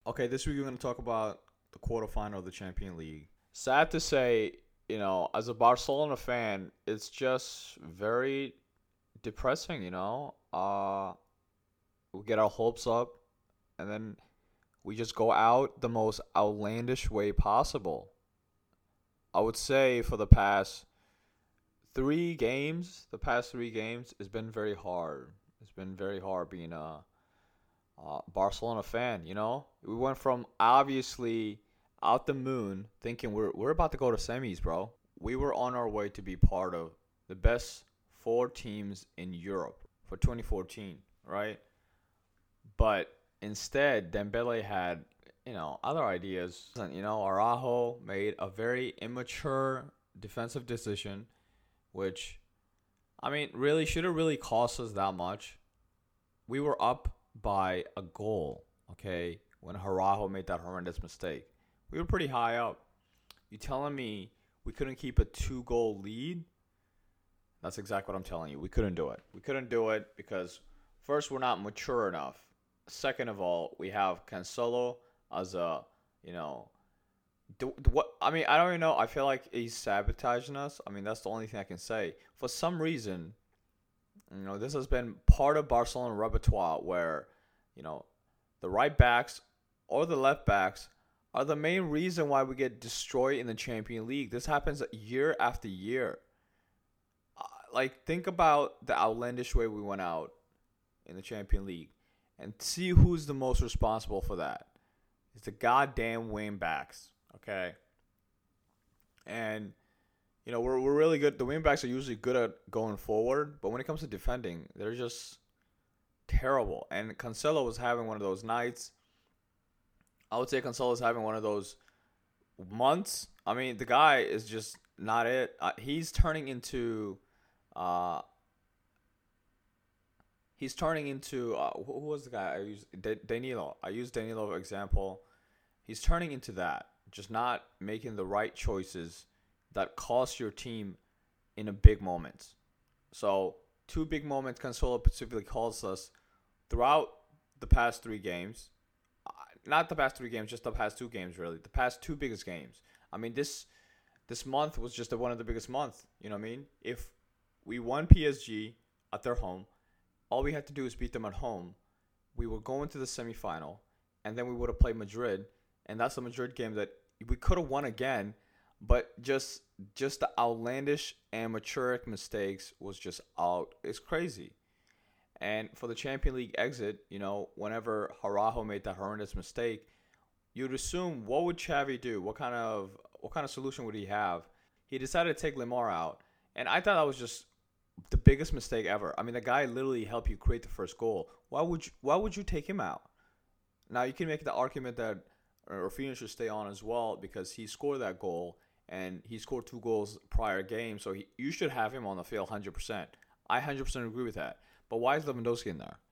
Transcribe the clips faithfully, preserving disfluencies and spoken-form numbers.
Okay, this week we're going to talk about the quarterfinal of the Champions League. Sad to say, you know, as a Barcelona fan, it's just very depressing, you know. Uh, we get our hopes up, and then we just go out the most outlandish way possible. I would say for the past three games, the past three games, it's been very hard. It's been very hard being a uh, Barcelona fan. You know, we went from obviously out the moon, thinking we're we're about to go to semis, bro. We were on our way to be part of the best four teams in Europe for twenty fourteen, right? But instead, Dembele had you know other ideas. You know, Araujo made a very immature defensive decision, which I mean, really should have really cost us that much. We were up by a goal, okay, when Araujo made that horrendous mistake. We were pretty high up. You telling me we couldn't keep a two-goal lead? That's exactly what I'm telling you. We couldn't do it. We couldn't do it because, first, we're not mature enough. Second of all, we have Cancelo as a, you know, do, do what? I mean, I don't even know. I feel like he's sabotaging us. I mean, that's the only thing I can say. For some reason, you know, this has been part of Barcelona repertoire where, you know, the right backs or the left backs are the main reason why we get destroyed in the Champions League. This happens year after year. Uh, like, think about the outlandish way we went out in the Champions League and see who's the most responsible for that. It's the goddamn wing backs, okay? And, you know, we're we're really good. The wing backs are usually good at going forward, but when it comes to defending, they're just terrible. And Cancelo was having one of those nights. I would say Cancelo is having one of those months. I mean, the guy is just not it. Uh, he's turning into, uh, he's turning into. Uh, who was the guy I used? Da- Danilo. I used Danilo as an example. He's turning into that. Just not making the right choices that cost your team in a big moment. So two big moments Cancelo specifically calls us throughout the past three games. Not the past three games, just the past two games, really. The past two biggest games. I mean, this this month was just one of the biggest months. You know what I mean? If we won P S G at their home, all we had to do is beat them at home. We would go into the semifinal, and then we would have played Madrid, and that's the Madrid game that we could have won again, but just just the outlandish amateuric mistakes was just out. It's crazy. And for the Champions League exit, you know, whenever Araujo made that horrendous mistake, you'd assume what would Xavi do? What kind of what kind of solution would he have? He decided to take Lemar out, and I thought that was just the biggest mistake ever. I mean, the guy literally helped you create the first goal. Why would you, why would you take him out? Now you can make the argument that Rafinha should stay on as well because he scored that goal and he scored two goals prior game, so he, you should have him on the field one hundred percent. I one hundred percent agree with that. But why is Lewandowski in there?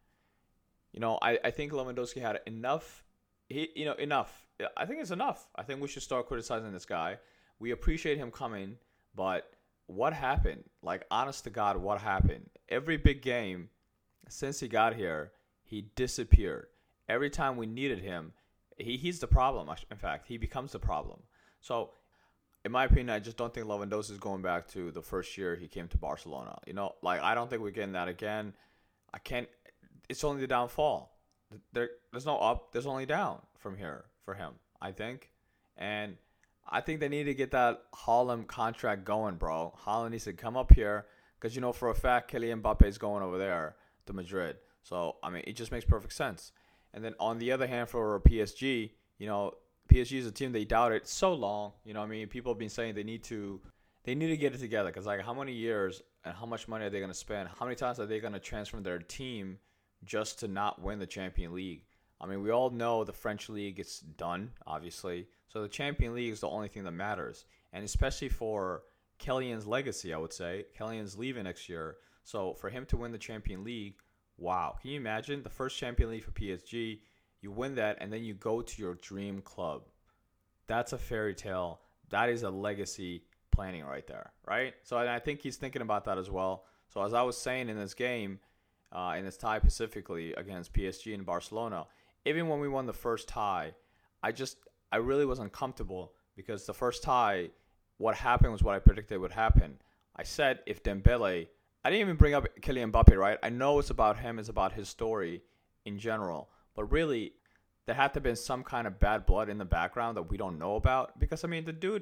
You know, I, I think Lewandowski had enough. He, you know, enough. I think it's enough. I think we should start criticizing this guy. We appreciate him coming, but what happened? Like, honest to God, what happened? Every big game since he got here, he disappeared. Every time we needed him, he, he's the problem. In fact, he becomes the problem. So, in my opinion, I just don't think Lewandowski is going back to the first year he came to Barcelona. You know, like, I don't think we're getting that again. I can't. It's only the downfall. There, there's no up. There's only down from here for him, I think. And I think they need to get that Haaland contract going, bro. Haaland needs to come up here because, you know, for a fact, Kylian Mbappe is going over there to Madrid. So, I mean, it just makes perfect sense. And then on the other hand, for P S G, you know, P S G is a team they doubted so long. You know what I mean? People have been saying they need to they need to get it together because, like, how many years and how much money are they going to spend? How many times are they going to transform their team just to not win the Champions League? I mean, we all know the French league is done, obviously. So the Champions League is the only thing that matters. And especially for Kylian's legacy, I would say. Kylian's leaving next year. So for him to win the Champions League, wow. Can you imagine the first Champions League for P S G? You win that, and then you go to your dream club. That's a fairy tale. That is a legacy planning right there, right? So I think he's thinking about that as well. So as I was saying in this game, uh, in this tie specifically against P S G and Barcelona, even when we won the first tie, I just I really was uncomfortable because the first tie, what happened was what I predicted would happen. I said if Dembele, I didn't even bring up Kylian Mbappe, right? I know it's about him, it's about his story in general, but really there had to have been some kind of bad blood in the background that we don't know about because I mean the dude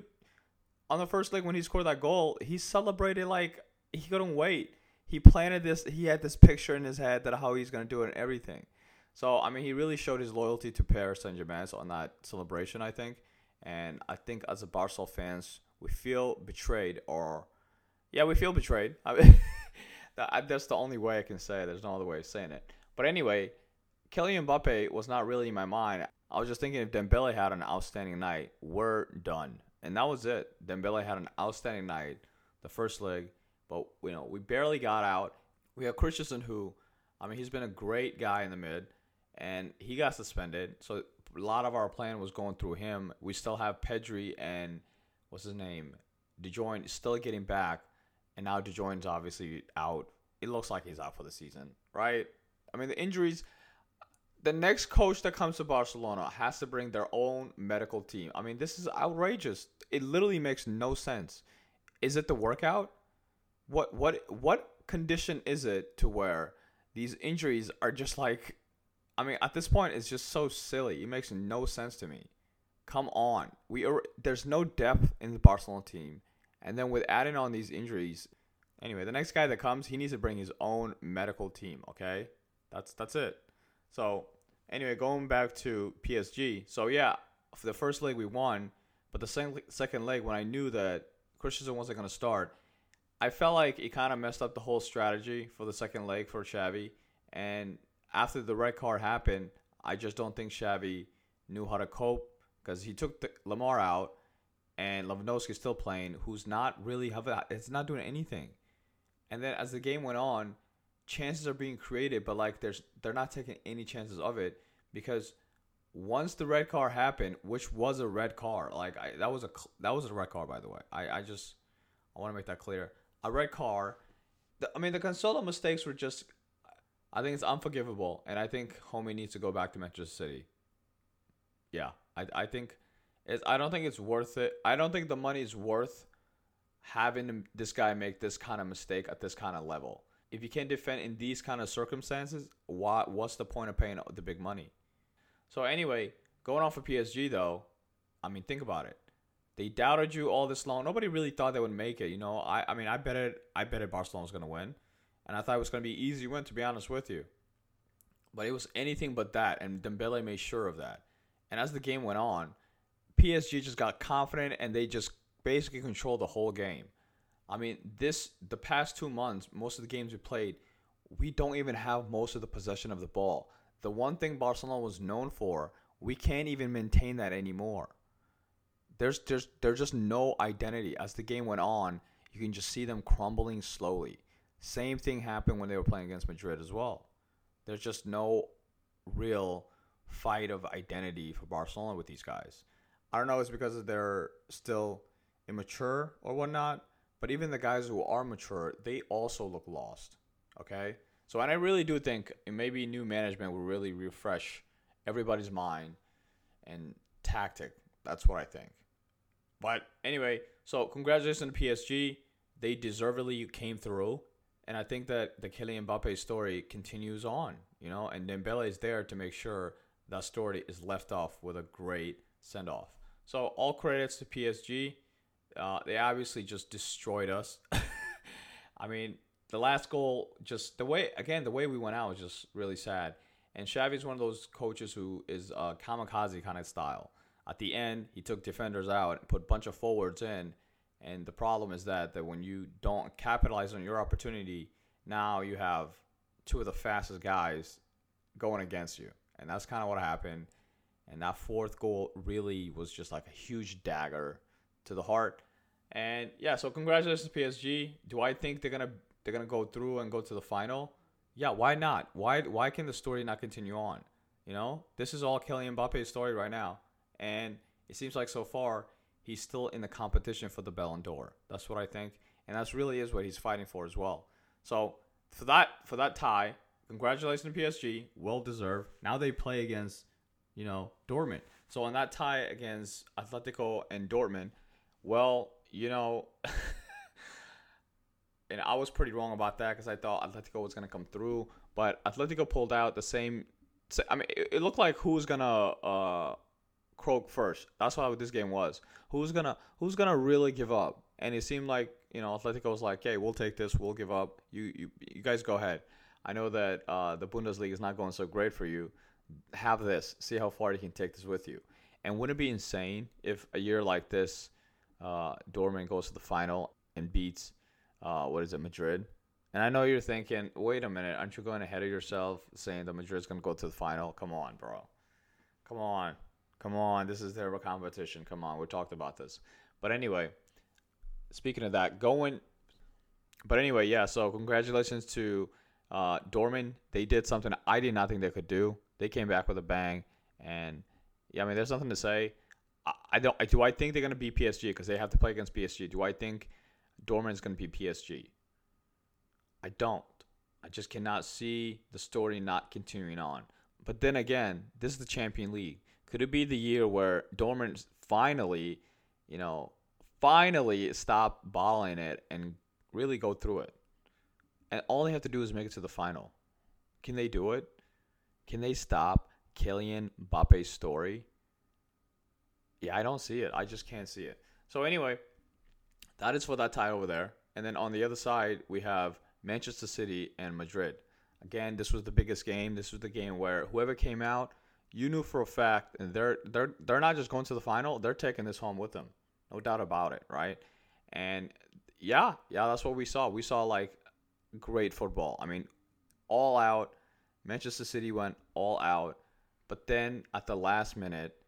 on the first leg when he scored that goal, he celebrated like he couldn't wait. He planted this, he had this picture in his head that how he's going to do it and everything. So, I mean, he really showed his loyalty to Paris Saint-Germain on that celebration, I think. And I think as a Barcelona fans, we feel betrayed or, yeah, we feel betrayed. I mean, that's the only way I can say it. There's no other way of saying it. But anyway, Kylian Mbappe was not really in my mind. I was just thinking if Dembele had an outstanding night, we're done. And that was it. Dembele had an outstanding night, the first leg. But, you know, we barely got out. We have Christensen who, I mean, he's been a great guy in the mid. And he got suspended. So a lot of our plan was going through him. We still have Pedri and, what's his name? De Jong still getting back. And now De Jong's obviously out. It looks like he's out for the season, right? I mean, the injuries. The next coach that comes to Barcelona has to bring their own medical team. I mean, this is outrageous. It literally makes no sense. Is it the workout? What what what condition is it to where these injuries are just like, I mean, at this point, it's just so silly. It makes no sense to me. Come on. we are There's no depth in the Barcelona team. And then with adding on these injuries, anyway, the next guy that comes, he needs to bring his own medical team, okay? That's that's it. So, anyway, going back to P S G. So, yeah, for the first leg, we won. But the second, second leg, when I knew that Christensen wasn't going to start, I felt like it kind of messed up the whole strategy for the second leg for Xavi. And after the red card happened, I just don't think Xavi knew how to cope because he took the, Lamar out and Lewandowski's still playing, who's not really have it's not doing anything. And then as the game went on, chances are being created, but like there's they're not taking any chances of it because once the red card happened, which was a red card, like I, that was a that was a red card by the way. I I just I want to make that clear. A red card. The, I mean, the Cancelo mistakes were just. I think it's unforgivable, and I think Homie needs to go back to Manchester City. Yeah, I I think it's. I don't think it's worth it. I don't think the money is worth having this guy make this kind of mistake at this kind of level. If you can't defend in these kind of circumstances, why? What's the point of paying the big money? So anyway, going on for P S G though, I mean, think about it. They doubted you all this long. Nobody really thought they would make it. You know, I I mean, I bet it. I bet it Barcelona was gonna win. And I thought it was going to be an easy win, to be honest with you. But it was anything but that, and Dembele made sure of that. And as the game went on, P S G just got confident, and they just basically controlled the whole game. I mean, this the past two months, most of the games we played, we don't even have most of the possession of the ball. The one thing Barcelona was known for, we can't even maintain that anymore. There's, there's, there's just no identity. As the game went on, you can just see them crumbling slowly. Same thing happened when they were playing against Madrid as well. There's just no real fight of identity for Barcelona with these guys. I don't know if it's because they're still immature or whatnot, but even the guys who are mature, they also look lost. Okay? So, and I really do think maybe new management will really refresh everybody's mind and tactic. That's what I think. But anyway, so congratulations to P S G. They deservedly came through. And I think that the Kylian Mbappe story continues on, you know, and Dembele is there to make sure that story is left off with a great send-off. So all credits to P S G. Uh, they obviously just destroyed us. I mean, the last goal, just the way, again, the way we went out was just really sad. And Xavi's one of those coaches who is a kamikaze kind of style. At the end, he took defenders out and put a bunch of forwards in. And the problem is that, that when you don't capitalize on your opportunity, now you have two of the fastest guys going against you. And that's kind of what happened. And that fourth goal really was just like a huge dagger to the heart. And yeah, so congratulations to P S G. Do I think they're gonna they're gonna go through and go to the final? Yeah, why not? Why why can the story not continue on? You know, this is all Kylian Mbappe's story right now, and it seems like so far he's still in the competition for the Ballon d'Or. That's what I think, and that's really is what he's fighting for as well. So for that for that tie, congratulations to P S G, well deserved. Now they play against, you know, Dortmund. So on that tie against Atletico and Dortmund, well, you know, and I was pretty wrong about that because I thought Atletico was going to come through, but Atletico pulled out the same. I mean, it, it looked like who was gonna uh, croak first. That's how this game was. Who's gonna Who's gonna really give up? And it seemed like, you know, Atletico was like, "Hey, we'll take this. We'll give up. You you you guys go ahead. I know that uh, the Bundesliga is not going so great for you. Have this. See how far you can take this with you." And wouldn't it be insane if a year like this, uh, Dortmund goes to the final and beats, uh, what is it, Madrid? And I know you're thinking, wait a minute, aren't you going ahead of yourself saying that Madrid's going to go to the final? Come on, bro. Come on. Come on. This is their competition. Come on. We talked about this. But anyway, speaking of that, going. But anyway, yeah, so congratulations to uh, Dortmund. They did something I did not think they could do. They came back with a bang. And, yeah, I mean, there's nothing to say. I, I don't. Do I think they're going to beat P S G because they have to play against P S G? Do I think Dortmund's going to beat P S G? I don't. I just cannot see the story not continuing on. But then again, this is the Champions League. Could it be the year where Dortmund finally, you know, finally stop balling it and really go through it? And all they have to do is make it to the final. Can they do it? Can they stop Kylian Mbappe's story? Yeah, I don't see it. I just can't see it. So anyway, that is for that tie over there. And then on the other side, we have Manchester City and Madrid. Again, this was the biggest game. This was the game where whoever came out, you knew for a fact, and they're they're they're not just going to the final, they're taking this home with them. No doubt about it, right? And yeah, yeah, that's what we saw. We saw like great football. I mean, all out. Manchester City went all out. But then at the last minute,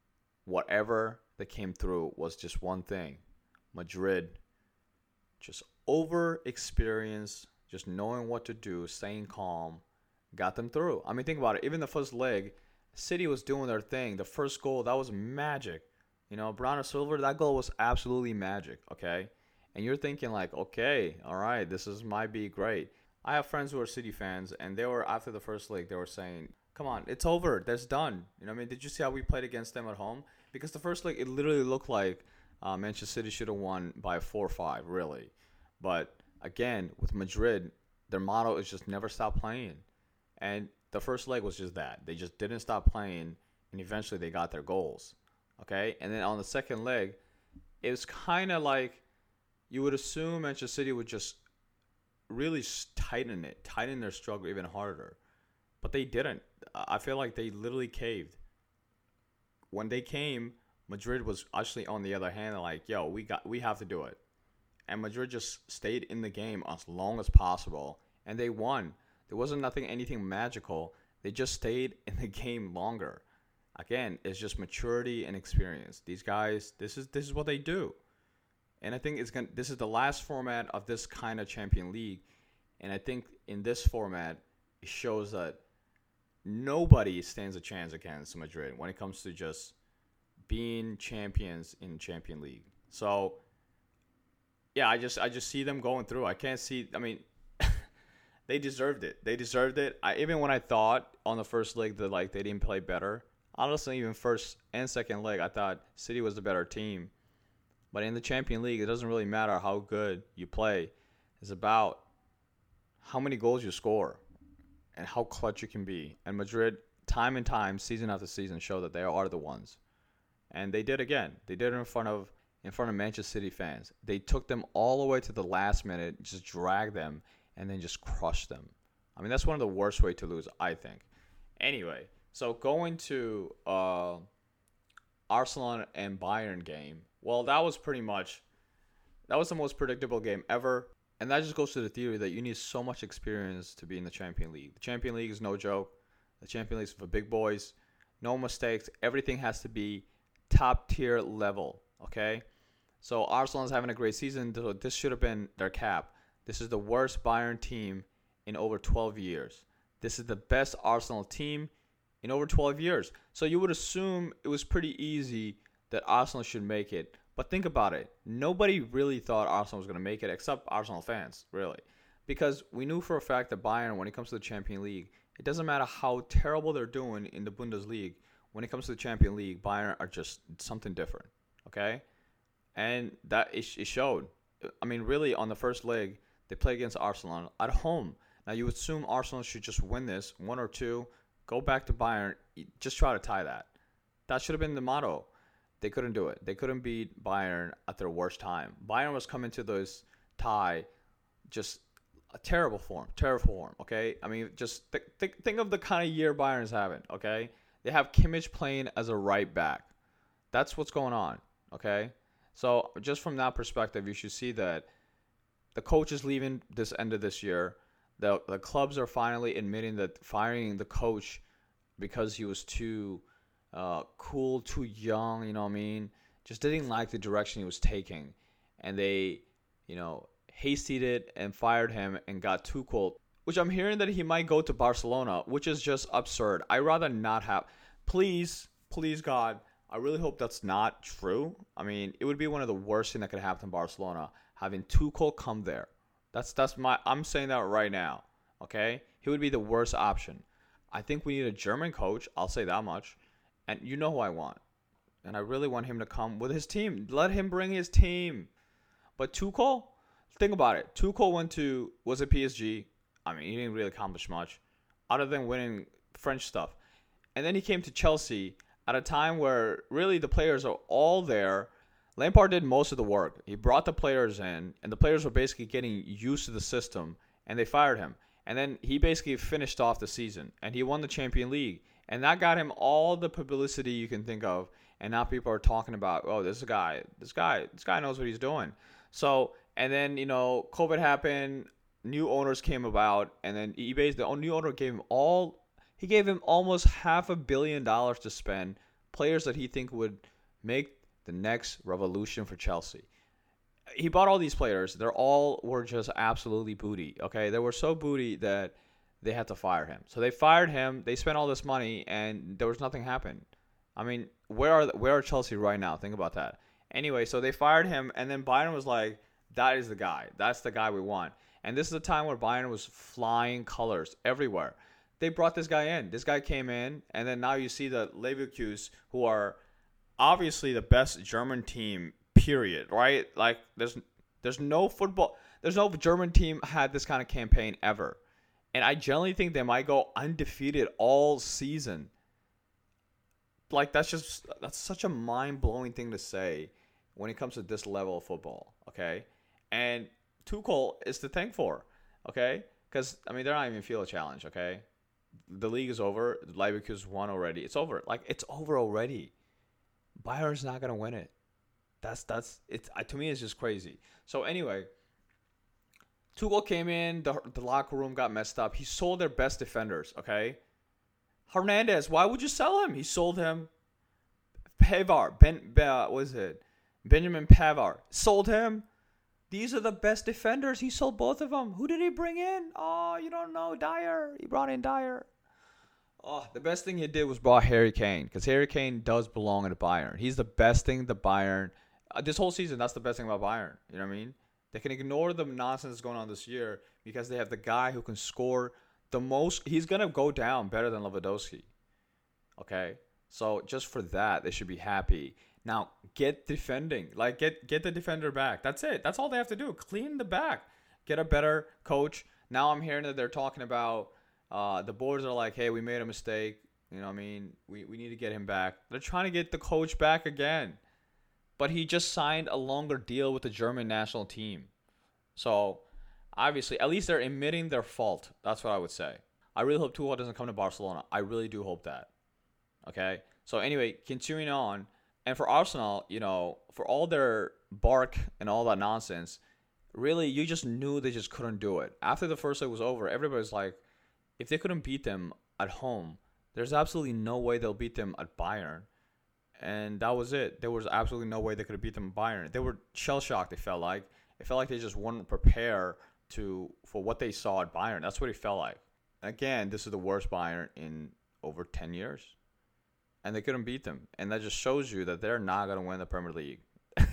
whatever that came through was just one thing. Madrid just over experience, just knowing what to do, staying calm, got them through. I mean, think about it. Even the first leg, City was doing their thing. The first goal, that was magic. You know, Bernardo Silva, that goal was absolutely magic, okay? And you're thinking like, okay, all right, this is might be great. I have friends who are City fans, and they were, after the first leg, they were saying, come on, it's over. That's done. You know what I mean? Did you see how we played against them at home? Because the first leg, it literally looked like uh, Manchester City should have won by four or five, really. But again, with Madrid, their motto is just never stop playing. And the first leg was just that. They just didn't stop playing, and eventually they got their goals. Okay? And then on the second leg, it was kind of like you would assume Manchester City would just really tighten it, tighten their struggle even harder. But they didn't. I feel like they literally caved. When they came, Madrid was actually on the other hand like, yo, we got, we have to do it. And Madrid just stayed in the game as long as possible, and they won. There wasn't nothing, anything magical. They just stayed in the game longer. Again, it's just maturity and experience. These guys, this is this is what they do. And I think it's gonna. This is the last format of this kind of Champions League, and I think in this format, it shows that nobody stands a chance against Madrid when it comes to just being champions in Champions League. So. Yeah, I just I just see them going through. I can't see. I mean, they deserved it. They deserved it. I, even when I thought on the first leg that like they didn't play better, honestly, even first and second leg, I thought City was the better team. But in the Champions League, it doesn't really matter how good you play. It's about how many goals you score and how clutch you can be. And Madrid, time and time, season after season, show that they are the ones. And they did again. They did it in front of. in front of Manchester City fans. They took them all the way to the last minute, just dragged them, and then just crushed them. I mean, that's one of the worst ways to lose, I think. Anyway, so going to uh, Arsenal and Bayern game, well, that was pretty much, that was the most predictable game ever. And that just goes to the theory that you need so much experience to be in the Champions League. The Champions League is no joke. The Champions League is for big boys. No mistakes. Everything has to be top tier level. Okay? So Arsenal is having a great season. This should have been their cap. This is the worst Bayern team in over twelve years. This is the best Arsenal team in over twelve years. So you would assume it was pretty easy that Arsenal should make it. But think about it. Nobody really thought Arsenal was going to make it except Arsenal fans, really. Because we knew for a fact that Bayern, when it comes to the Champions League, it doesn't matter how terrible they're doing in the Bundesliga. when it comes to the Champions League, Bayern are just something different. Okay, and that it, it showed. I mean, really, on the first leg, they play against Arsenal at home. Now, you would assume Arsenal should just win this, one or two, go back to Bayern, just try to tie that. That should have been the motto. They couldn't do it. They couldn't beat Bayern at their worst time. Bayern was coming to this tie just a terrible form, terrible form, okay? I mean, just th- th- think of the kind of year Bayern's having, okay? They have Kimmich playing as a right back. That's what's going on, okay? So just from that perspective, you should see that the coach is leaving this end of this year. The the clubs are finally admitting that firing the coach because he was too uh, cool, too young, you know what I mean? Just didn't like the direction he was taking. And they, you know, hasted it and fired him and got Tuchel, which I'm hearing that he might go to Barcelona, which is just absurd. I'd rather not have. Please, please, God, I really hope that's not true. I mean, it would be one of the worst things that could happen in Barcelona, having Tuchel come there. That's that's my. I'm saying that right now. Okay, he would be the worst option. I think we need a German coach. I'll say that much. And you know who I want. And I really want him to come with his team. Let him bring his team. But Tuchel, think about it. Tuchel went to was at P S G. I mean, he didn't really accomplish much, other than winning French stuff. And then he came to Chelsea at a time where really the players are all there. Lampard did most of the work. He brought the players in, and the players were basically getting used to the system, and they fired him. And then he basically finished off the season, and he won the Champions League. And that got him all the publicity you can think of. And now people are talking about, oh, this guy, this guy, this guy knows what he's doing. So, and then, you know, COVID happened, new owners came about, and then eBay, the new owner gave him all, he gave him almost half a billion dollars to spend, players that he think would make the next revolution for Chelsea. He bought all these players. They're all were just absolutely booty. Okay, they were so booty that they had to fire him. So they fired him. They spent all this money, and there was nothing happened. I mean, where are where are Chelsea right now? Think about that. Anyway, so they fired him, and then Bayern was like, "That is the guy. That's the guy we want." And this is a time where Bayern was flying colors everywhere. They brought this guy in. This guy came in, and then now you see the Leverkusen, who are obviously the best German team, period, right? Like, there's there's no football, there's no German team had this kind of campaign ever. And I generally think they might go undefeated all season. Like, that's just, that's such a mind-blowing thing to say when it comes to this level of football, okay? And Tuchel is to thank for, okay? Because, I mean, they're not even feel a challenge, okay? The league is over. Leverkusen won already. It's over. Like, it's over already. Bayern's not gonna win it. That's that's it's to me it's just crazy. So anyway, Tuchel came in. The the locker room got messed up. He sold their best defenders. Okay, Hernandez. Why would you sell him? He sold him. Pavard. Ben. Uh, what is it? Benjamin Pavard. Sold him. These are the best defenders. He sold both of them. Who did he bring in? Oh, you don't know. Dyer. He brought in Dyer. Oh, the best thing he did was brought Harry Kane, because Harry Kane does belong in Bayern. He's the best thing the Bayern uh, this whole season. That's the best thing about Bayern. You know what I mean? They can ignore the nonsense that's going on this year because they have the guy who can score the most. He's gonna go down better than Lewandowski. Okay, so just for that, they should be happy. Now get defending, like get get the defender back. That's it. That's all they have to do. Clean the back. Get a better coach. Now I'm hearing that they're talking about. Uh, the boards are like, hey, we made a mistake. You know what I mean? We we need to get him back. They're trying to get the coach back again. But he just signed a longer deal with the German national team. So, obviously, at least they're admitting their fault. That's what I would say. I really hope Tuchel doesn't come to Barcelona. I really do hope that. Okay? So, anyway, continuing on. And for Arsenal, you know, for all their bark and all that nonsense, really, you just knew they just couldn't do it. After the first leg was over, everybody's like, if they couldn't beat them at home, there's absolutely no way they'll beat them at Bayern. And that was it. There was absolutely no way they could have beat them at Bayern. They were shell-shocked, it felt like. It felt like they just weren't prepared to for what they saw at Bayern. That's what it felt like. Again, this is the worst Bayern in over ten years. And they couldn't beat them. And that just shows you that they're not going to win the Premier League.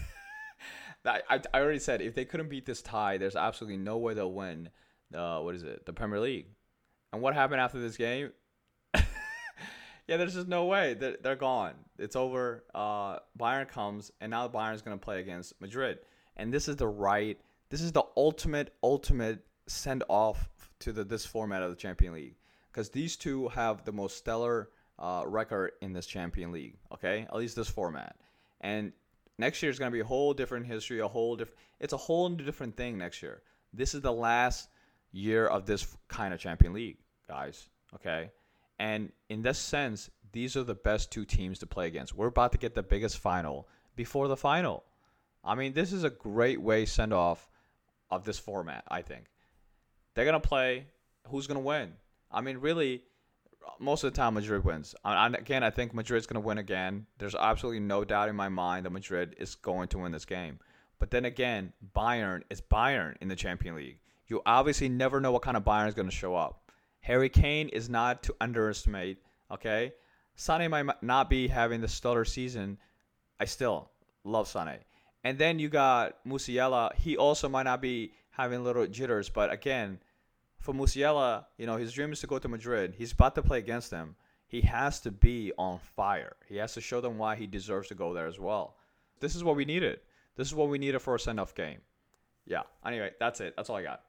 I, I already said, if they couldn't beat this tie, there's absolutely no way they'll win, uh, what is it, the Premier League. And what happened after this game? Yeah, there's just no way. They're, they're gone. It's over. Uh, Bayern comes, and now Bayern's going to play against Madrid. And this is the right, this is the ultimate, ultimate send-off to the this format of the Champions League. Because these two have the most stellar uh, record in this Champions League, okay? At least this format. And next year is going to be a whole different history, a whole different, it's a whole different thing next year. This is the last year of this kind of Champions League, guys, okay? And in this sense, these are the best two teams to play against. We're about to get the biggest final before the final. I mean, this is a great way send off of this format, I think. They're going to play. Who's going to win? I mean, really, most of the time, Madrid wins. And again, I think Madrid's going to win again. There's absolutely no doubt in my mind that Madrid is going to win this game. But then again, Bayern is Bayern in the Champions League. You obviously never know what kind of Bayern is going to show up. Harry Kane is not to underestimate, okay? Sané might not be having the stellar season. I still love Sané. And then you got Musiala. He also might not be having little jitters. But again, for Musiala, you know, his dream is to go to Madrid. He's about to play against them. He has to be on fire. He has to show them why he deserves to go there as well. This is what we needed. This is what we needed for a send-off game. Yeah. Anyway, that's it. That's all I got.